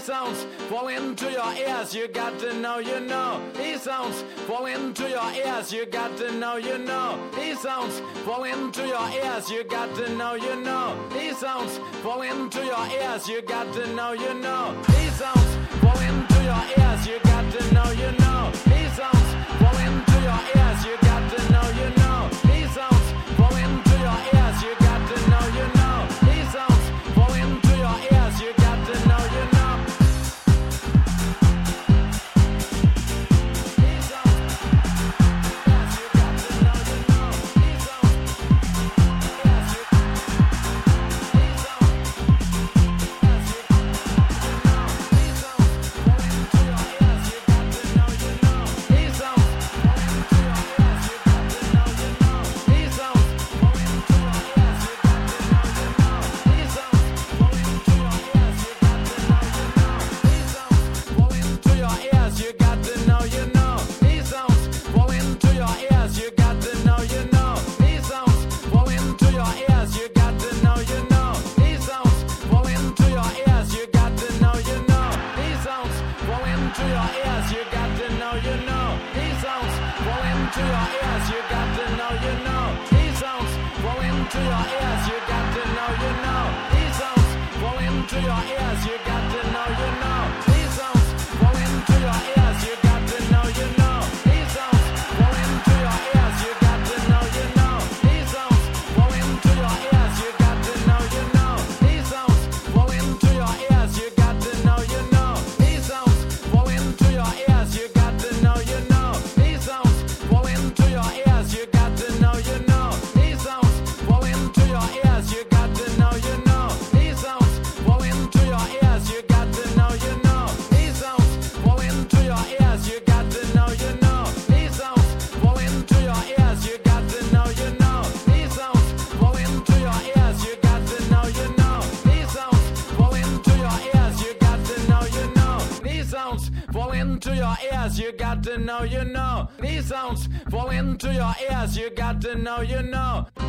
sounds fall into your ears. You got to know you know. These sounds fall into your ears. You got to know you know. These sounds fall into your ears. You got to know you know. These sounds fall into your ears. You got to know you know. These sounds fall into your ears. You got to know you know. These sounds fall into your ears. You got to know you know. These sounds fall into your ears. You got to know you know. These sounds fall into your ears. You got to know you know. You got to know you know. These sounds fall into your ears. You got to know you know.